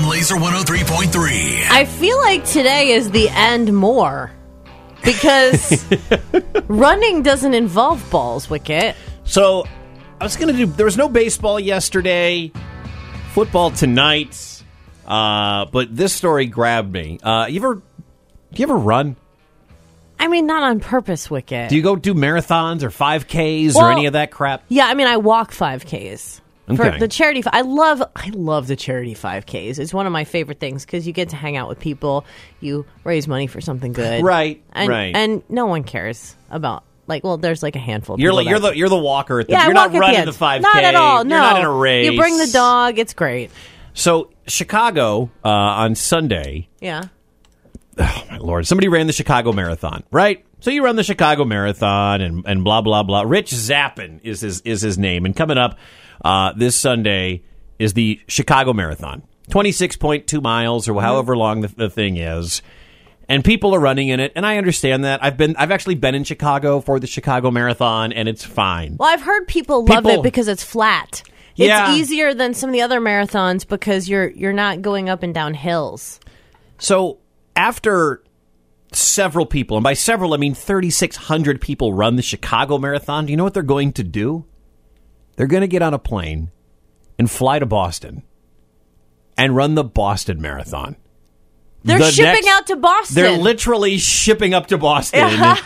on Laser 103.3. I feel like today is the end more because running doesn't involve balls, Wicket. So I was going to do, there was no baseball yesterday, football tonight, but this story grabbed me. Do you ever run? I mean, not on purpose, Wicket. Do you go do marathons or 5Ks or any of that crap? Yeah, I mean, I walk 5Ks. Okay. For the charity, I love the charity 5Ks. It's one of my favorite things because you get to hang out with people, you raise money for something good, Right, and, right. and no one cares about there's like a handful. Of You're people you're the walker at the. yeah, you're I not walk at running the the 5K. Not at all. No, you're not in a race. You bring the dog. It's great. So Chicago on Sunday. Yeah. Oh my Lord! Somebody ran the Chicago Marathon, right? So you run the Chicago Marathon and blah blah blah. Rich Zappin is his name, and coming up this Sunday is the Chicago Marathon, 26.2 miles or however long the thing is, and people are running in it, and I understand that. I've actually been in Chicago for the Chicago Marathon, and it's fine. Well, I've heard people love it because it's flat. Yeah. It's easier than some of the other marathons because you're not going up and down hills. So after several people, and by several I mean 3,600 people run the Chicago Marathon, do you know what they're going to do? They're going to get on a plane and fly to Boston and run the Boston Marathon. They're shipping out to Boston. They're literally shipping up to Boston,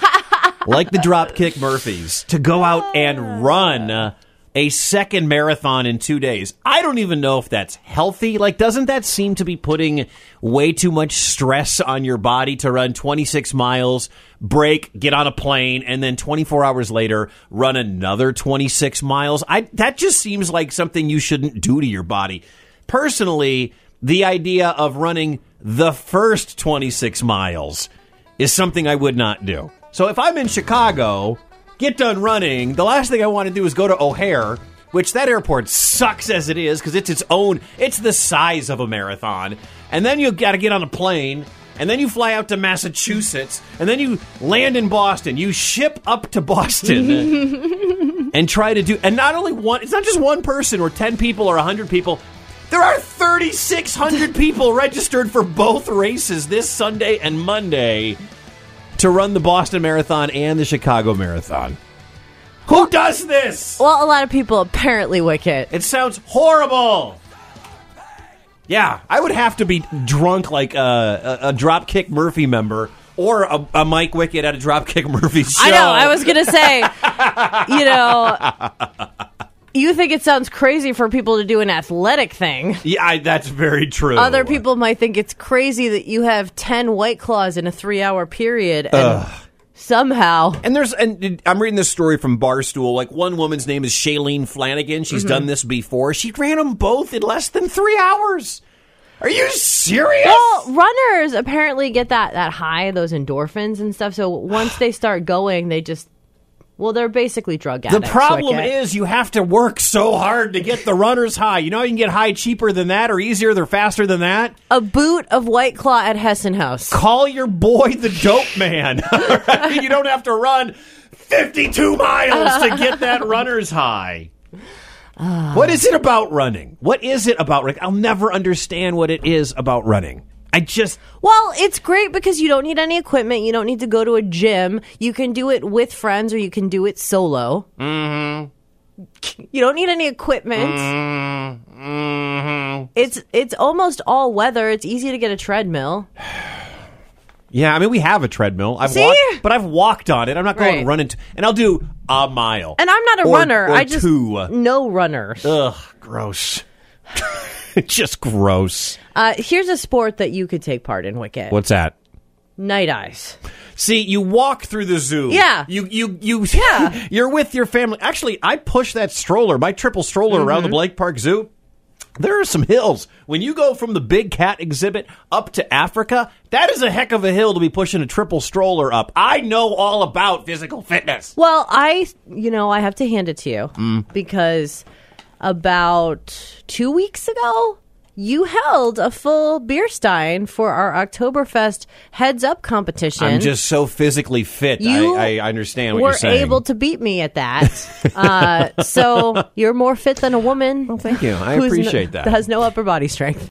like the Dropkick Murphys, to go out and run a second marathon in 2 days. I don't even know if that's healthy. Like, doesn't that seem to be putting way too much stress on your body to run 26 miles, break, get on a plane, and then 24 hours later run another 26 miles? That just seems like something you shouldn't do to your body. Personally, the idea of running the first 26 miles is something I would not do. So if I'm in Chicago, get done running, the last thing I want to do is go to O'Hare, which that airport sucks as it is because it's the size of a marathon. And then you got to get on a plane, and then you fly out to Massachusetts, and then you land in Boston. You ship up to Boston and try to do, and not only one, it's not just one person or 10 people or 100 people. There are 3,600 people registered for both races this Sunday and Monday to run the Boston Marathon and the Chicago Marathon. Who does this? Well, a lot of people apparently, Wicket. It sounds horrible. Yeah, I would have to be drunk like a Dropkick Murphy member or a Mike Wicket at a Dropkick Murphy show. I know. I was going to say, you think it sounds crazy for people to do an athletic thing. Yeah, that's very true. Other people might think it's crazy that you have 10 White Claws in a 3-hour period and somehow. And I'm reading this story from Barstool. Like, one woman's name is Shailene Flanagan. She's done this before. She ran them both in less than 3 hours. Are you serious? Well, runners apparently get that high, those endorphins and stuff. So once they start going, they're basically drug addicts. The problem is you have to work so hard to get the runner's high. You know, you can get high cheaper than that or easier or faster than that. A boot of White Claw at Hessen House. Call your boy the dope man. Right? You don't have to run 52 miles to get that runner's high. What is it about running? What is it about running? I'll never understand what it is about running. Well, it's great because you don't need any equipment. You don't need to go to a gym. You can do it with friends or you can do it solo. Mm-hmm. You don't need any equipment. Mm-hmm. It's almost all weather. It's easy to get a treadmill. Yeah, I mean, we have a treadmill. I've walked on it. I'm not going running, and I'll do a mile. And I'm not a runner. Or I just two. No runners. Ugh, gross. Just gross. Here's a sport that you could take part in, Wicket. What's that? Night eyes. See, you walk through the zoo. Yeah. Yeah. You're with your family. Actually, I push that stroller, my triple stroller around the Blake Park Zoo. There are some hills. When you go from the big cat exhibit up to Africa, that is a heck of a hill to be pushing a triple stroller up. I know all about physical fitness. Well, I have to hand it to you because about 2 weeks ago, you held a full beer stein for our Oktoberfest Heads Up competition. I'm just so physically fit. I understand what you're saying. You were able to beat me at that. So you're more fit than a woman. Well, thank you. I appreciate that. That has no upper body strength.